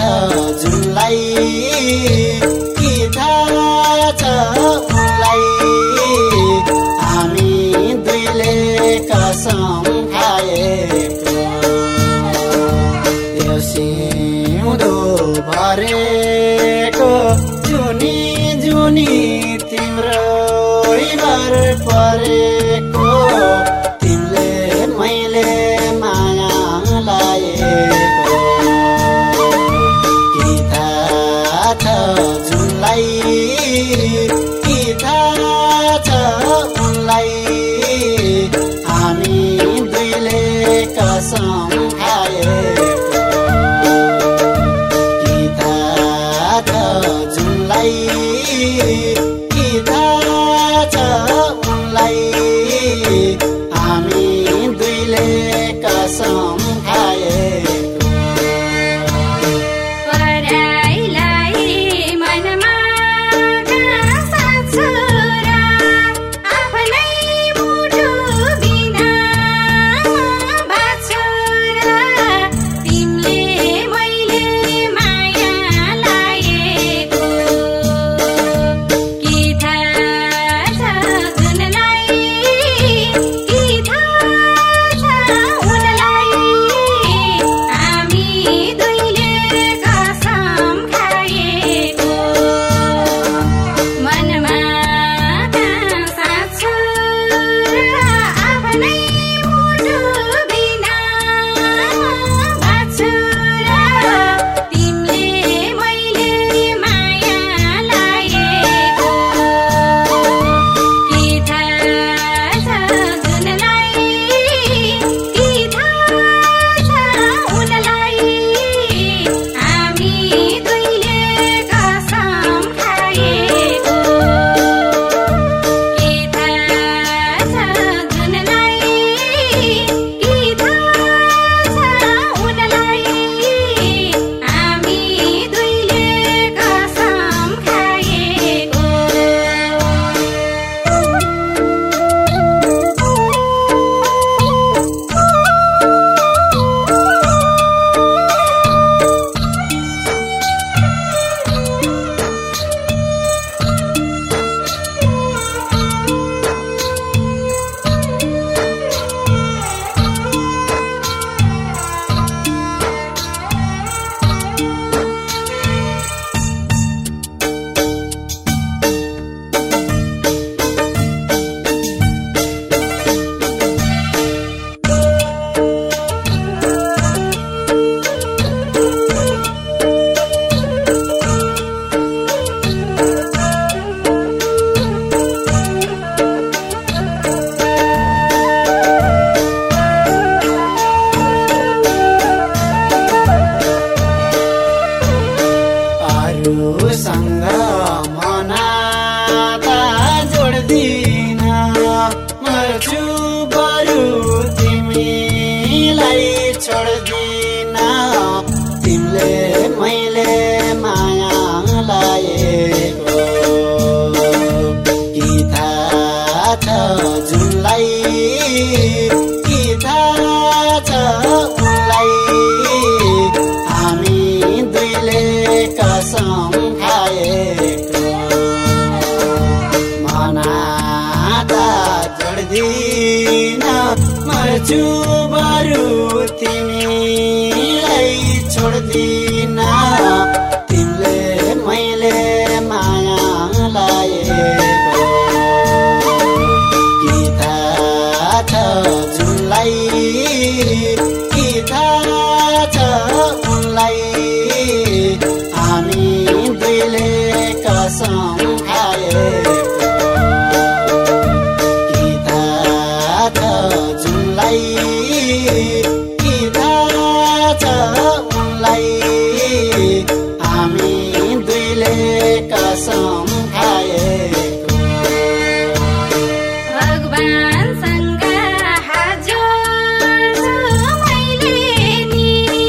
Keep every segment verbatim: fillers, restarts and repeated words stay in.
जुनलाई कि थाहा छ उनलाई हामी दुईले कसम खाएको यो सिउँदो भरेको जुनी जुनी तिम्रो भर परेको तिमीले मैले माया लाएको कि थाहा छ जुनलाई कि थाहा छ उनलाई हामी दुईले कसम खाएको कि थाहा छ जुनलाई कि थाहा छ उनलाई हामी दुईले कसम खाएको सँग मनाता जोड्दिन मर्छु बरु तिमीलाई छोड्दिन तिमीले मैले माया लाएको कि थाहा छ जुनलाई कि थाहा छ उनलाई हामी दुईले कसम खाएको मनाता जोड्दिन मर्छु बरु तिमीलाई छोड्दिन तिमीले मैले माया लाएको कि थाहा छ जुनलाई कि थाहा छ उनलाई हामी दुईले कसम खाएको कि थाहा छ जुनलाई कि थाहा छ उनलाई हामी दुईले कसम खाएको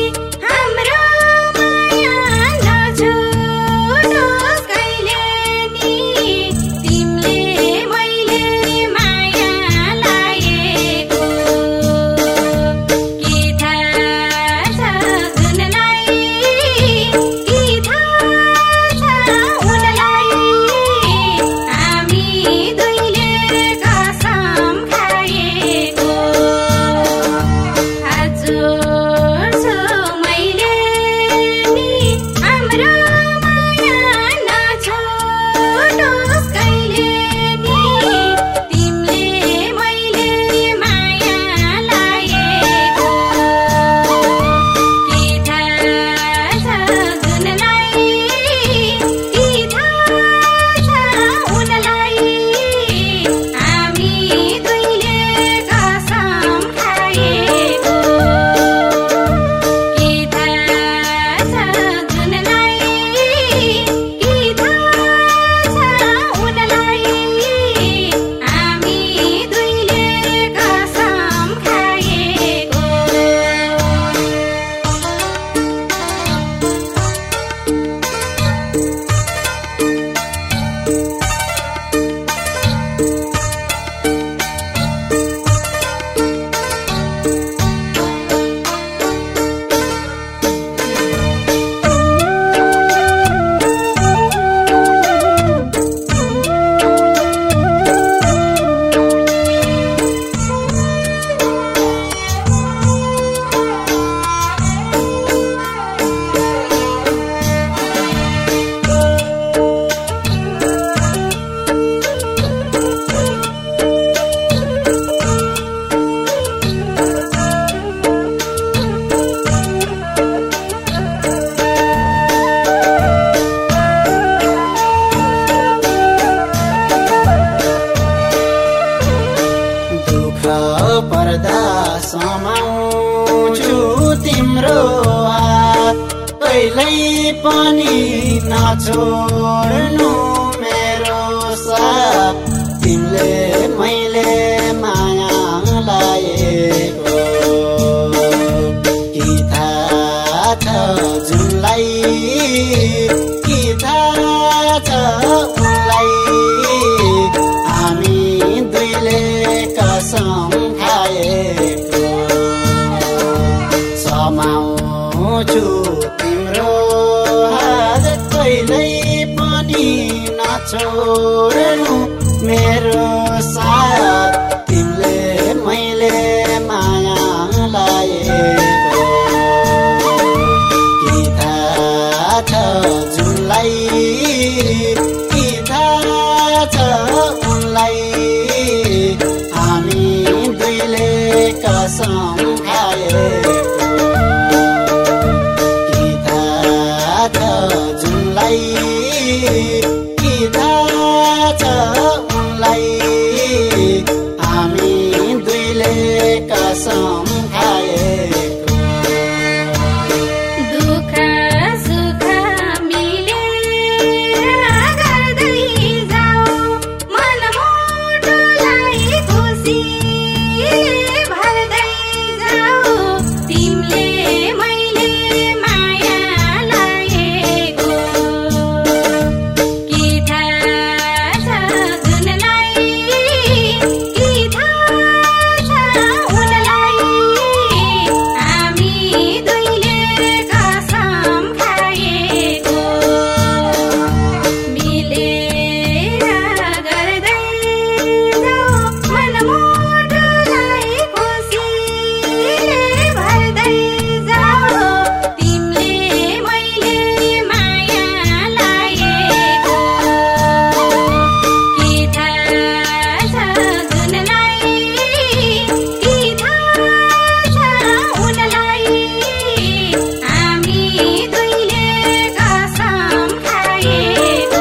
हाम्रो माया नछुटोस् कहिले कहिल्यै पनि नछोड्नु मेरो साथ तिमीले मैले माया लाएको कि थाहा छ जुनलाई कि थाहा छ उनलाई हामी दुईले कसम खाएको समाउँछु तिम्रो हात कहिल्यै पनि नछोड्नु मेरो साथ तिमीले मैले माया लाएको कि थाहा छ जुनलाई कि थाहा छ उनलाई हामी दुईले कसम खाएको कि थाहा छ जुनलाई कि थाहा छ उनलाई हामी दुईले कसम खाएको दुःख सुख मिलेर गर्दै जाऊ मनमुटुलाई खुसी भर्दै जाऊ तिमीले मैले माया लाएको कि थाहा छ जुनलाई कि थाहा छ उनलाई हामी दुईले कसम खाएको मिलेर गर्दै जाऊ मनमुटुलाई खुसी भर्दै जाऊ तिमीले मैले माया लाएको कि थाहा छ जुनलाई कि थाहा छ उनलाई हामी दुईले कसम खाएको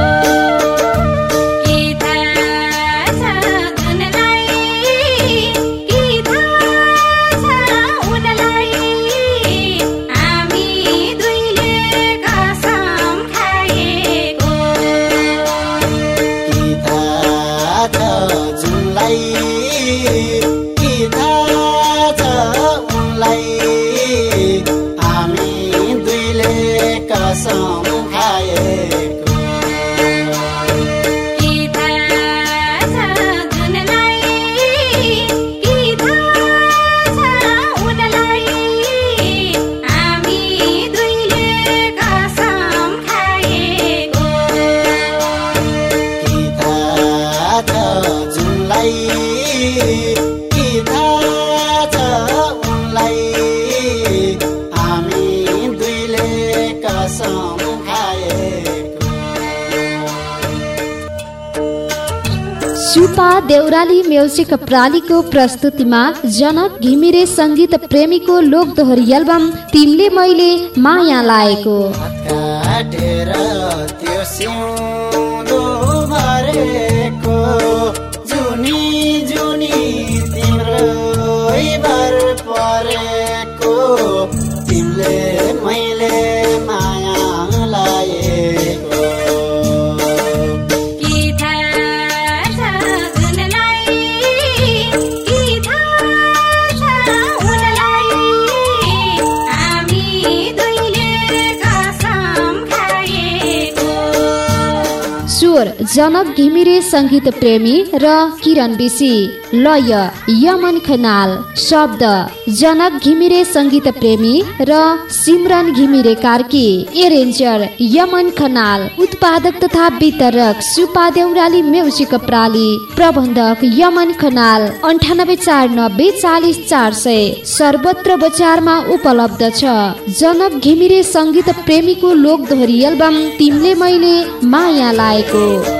कि थाहा छ जुनलाई कि थाहा छ उनलाई हामी दुईले कसम खाएको कि थाहा छ जुनलाई कि थाहा छ उनलाई हामी दुईले कसम खाएको कि थाहा छ जुनलाई कि थाहा छ उनलाई हामी दुईले कसम खाएको कि थाहा छ जुनलाई कि थाहा छ उनलाई हामी दुईले कसम खाएको सुपा देउराली म्युजिक प्रालीको प्रस्तुतिमा जनक घिमिरे संगीत प्रेमीको लोकदोहोरी एल्बम तिमीले मैले माया लाएको काटेर त्यो सिउँदो भरेको जुनी जुनी तिम्रो भर परेको तिमीले मैले माया लाएको कि थाहा छ जुनलाई कि थाहा छ उनलाई हामी दुईले कसम खाएको स्वर जनक घिमिरे संगीत प्रेमी र किरण बिसी लय यमन खनाल शब्द जनक घिमिरे संगीत प्रेमी र सिमरन घिमिरे कार्की एरेन्जर यमन खनाल उत्पादक तथा वितरक सुपा देउराली म्युजिक प्राली प्रबन्धक यमन खनाल अन्ठानब्बे चार नब्बे चालिस चार सय सर्वत्र बजारमा उपलब्ध छ। जनक घिमिरे संगीत प्रेमीको लोकदोहोरी एल्बम तिमीले मैले माया लाएको।